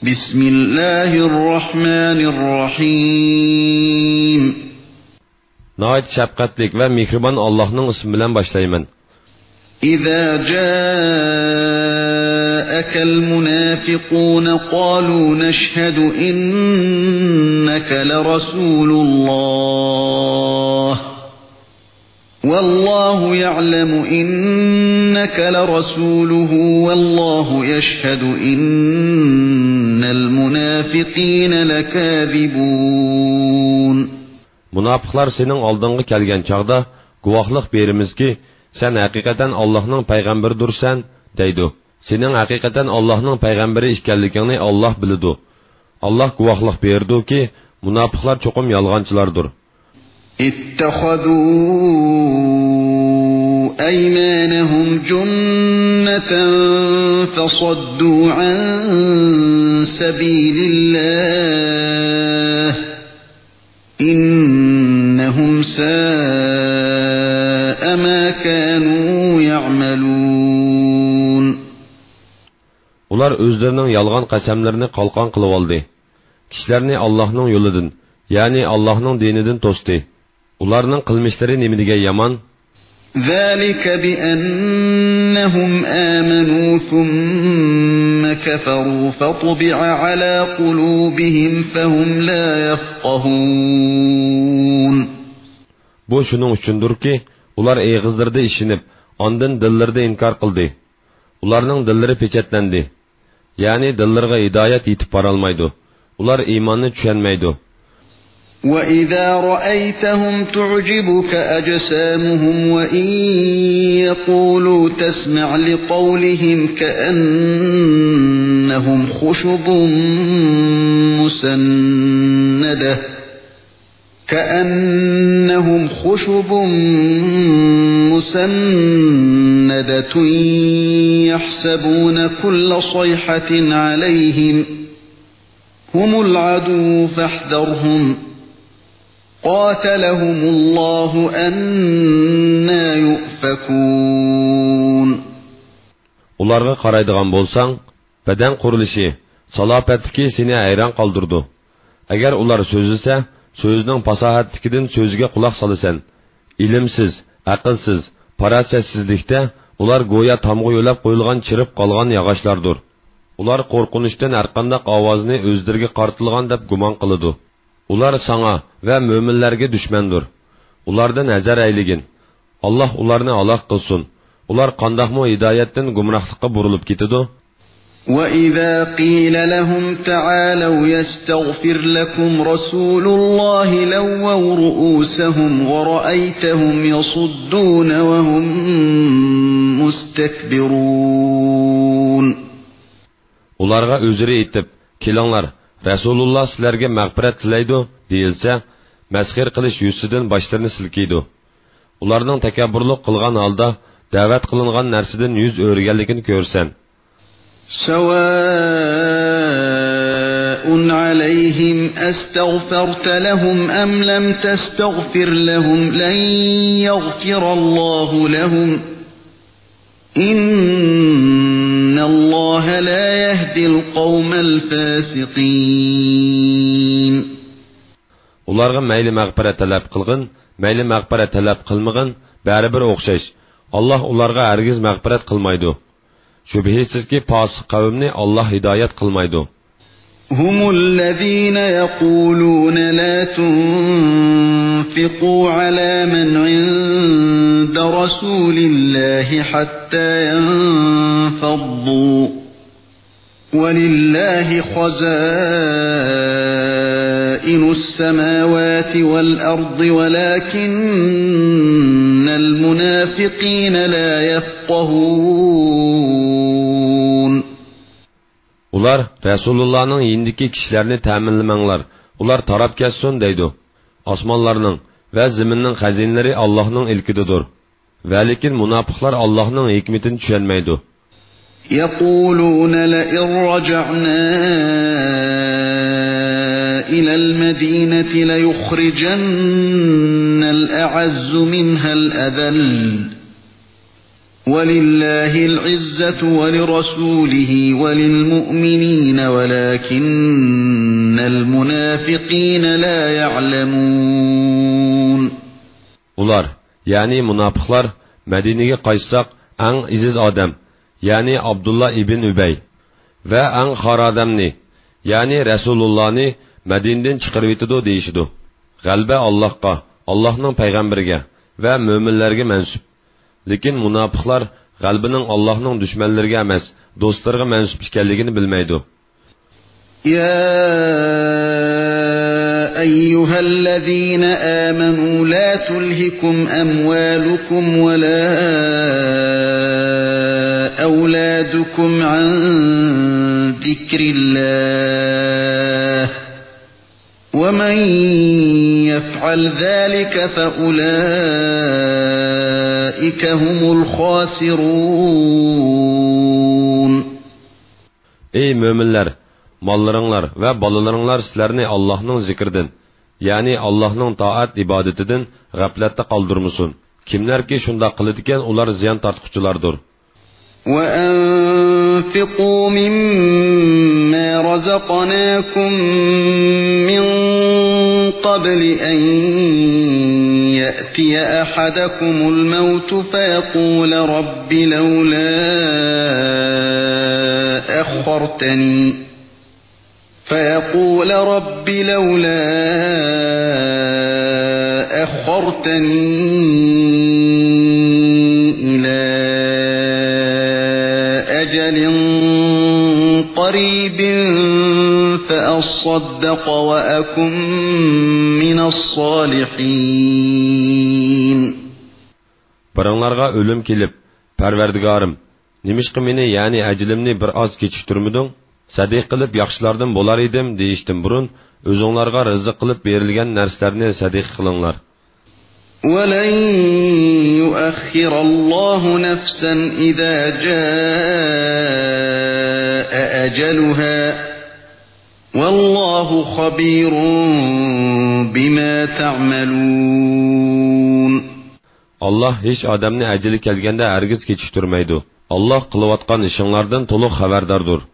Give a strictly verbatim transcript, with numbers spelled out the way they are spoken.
بسم الله الرحمن الرحيم نهايت شفقتlik ve mihriban Allah'ın ismiyle başlayman. إذا جاءك المنافقون قالوا نشهد إنك لرسول الله والله يعلم إنك لرسوله والله يشهد إن المنافقين لكاذبون. Münafıqlar senin aldığını kelgen çağda guvaqlıq berimiz ki sen hakikaten Allah'ın peygamberidirsen deydi. Senin hakikaten Allah'ın peygamberi işkellikini Allah bilidu. Allah guvaqlıq berdi ki münafıqlar çokum yalğancılardır. اتخذوا أيمانهم جنة فصدوا عن سبيل الله إنهم ساء ما كانوا يعملون. Ular özlerinin yalğan qasamlarını qalqan qılıb aldı. Kişilerini Allah'ın yoludan, yani Allah'ın dininden to'sdi. Ularning qilmishlari nimiga yaman? ذلك بأنهم آمنوا ثم كفروا فطبع على قلوبهم فهم لا يفقهون. Bu şunun uchundur ki, ular egizlarda ishinib, ondan dillarida inkar qildi. Ularning dillari pechatlendi. Yani dillarga hidoyat yetib borolmaydi. Ular iymonni tushunmaydi. وَإِذَا رَأَيْتَهُمْ تُعْجِبُكَ أَجْسَامُهُمْ وَإِنْ يَقُولُوا تَسْمَعْ لِقَوْلِهِمْ كَأَنَّهُمْ خُشُبٌ مُسَنَّدَةٌ كَأَنَّهُمْ خُشُبٌ مُسَنَّدَةٌ يَحْسَبُونَ كُلَّ صَيْحَةٍ عَلَيْهِمْ هُمُ الْعَدُوُّ فَاحْذَرْهُمْ قاتلهم الله أَنَّى يُؤْفَكُونَ. Ularga qaraydigan bolsang, beden qurilishi, salopatlik seni hayron qoldirdi. Agar ular so'zlasa, so'zining fasohatligidan so'ziga quloq solasan, ilmsiz, aqlsiz, farasatsizlikda ular go'yo tomg'a yo'lab qo'yilgan chirib qolgan yog'ochlardir. Ular qo'rqinishdan har qanday ovozni o'zlariga qartilgan deb gumon qiladi. Ular sana ve müminlerge düşmandır. Ulardan nazar eyligin. Allah ularını halak kılsın. Ular qandaqmı hidayetten gumrahlıkka burulup gitidu. وَإِذَا قِيلَ لَهُمْ تَعَالَوْا يَسْتَغْفِرْ لَكُمْ رَسُولُ اللَّهِ لَوَّوْا رُؤُوسَهُمْ وَرَأَيْتَهُمْ يَصُدُّونَ وَهُمْ مُسْتَكْبِرُونَ. Ularga özürü etip, kilanglar, Rasulullah sizlarga mag'firat tilaydi deyilsa, masxir qilish yuzidan boshlarini silkiydi. Ularning takabburlik qilgan holda da'vat qilingan narsadan yuz o'rganligini ko'rsan. Sawa'un alayhim astaghfarta lahum am lam tastaghfir lahum lan yaghfirallahu lahum. إِنَّ اللَّهَ لَا يَهْدِي الْقَوْمَ الْفَاسِقِينَ. Ularga mayli mag'firat talab qilgin, mayli mag'firat talab qilmagin, baribir o'xshash. Allah ularga hargiz mag'firat qilmaydi. Shubhisizki fosiq qavmni Allah hidoyat qilmaydi. هم الذين يقولون لا تنفقوا على من عند رسول الله حتى ينفضوا ولله خزائن السماوات والأرض ولكن المنافقين لا يفقهون. Ular Resulullah'ın yindiki kişilerini təminləmənlər. Ular tarap kəssin deydi. Osmanlarının və ziminin xəzinləri Allah'ın ilkididir. Və lakin münafıqlar Allah'ın hikmetini düşənməydi. يَقُولُونَ لَئِنْ رَجَعْنَا إِلَى الْمَدِينَةِ لَيُخْرِجَنَّ الْأَعَزُّ مِنْهَا الْأَذَلَّ وَلِلَّهِ الْعِزَّةُ وَلِرَسُولِهِ وَلِلْمُؤْمِنِينَ وَلَكِنَّ الْمُنَافِقِينَ لَا يَعْلَمُونَ. Ular, yani münafıklar, Medine'ye qaytsak, en iziz adam, yani Abdullah ibn Übey ve en xar adamni, yani Resulullah'ni Medine'den çıkarıp itidu deyişidu. Galbe Allah'qa, Allah'ның peygamberiga ve müminlerge mensup. Lekin münafıklar galbining Allah'ның düşmanlariga emas, dostlarga mensup ekanligini bilmaydi. Ya eyyuhellezine amanu la tulhikum amwalukum ve la evladukum an zikrillah. وَمَنْ يَفْعَلْ ذَلِكَ فَأُولَٰئِكَ هُمُ الْخَاسِرُونَ. Ey müminler, mallarınlar ve balalarınlar sizlerini Allah'ның zikrinden, yani Allah'ның taat ibadetinden gaflette kaldırmasın. Kimler ki şunda kılıdiken ular ziyan tartquculardır. وَأَنْفِقُوا مِمَّا رَزَقْنَاكُمْ مِنْ قَبْلِ أَنْ يَأْتِيَ أَحَدَكُمُ الْمَوْتُ فَيَقُولَ رَبِّ لَوْلَا أَخَّرْتَنِي فَيَقُولَ رَبِّ لَوْلَا أَخَّرْتَنِي إِلَى أجل قريب فأصدق وأكن من الصالحين. Baranglarga ölüm kelip, Parvardigarım, nimişqi meni yani ajilimni bir az kechiktirmiding? Sadiq qilib yaxshilardan bo'lar edim deyishdim burun, o'zinglarga rizq qilib berilgan narsalarni sadiq qilinglar. وَلَنْ يُؤَخِّرَ اللَّهُ نَفْسًا إِذَا جَاءَ أَجَلُهَا وَاللَّهُ خَبِيرٌ بِمَا تَعْمَلُونَ. Allah hiç adamni ajali kelganda hargiz kechiktirmaydi. Allah qilayotgan ishinglardan to'liq xabardardir.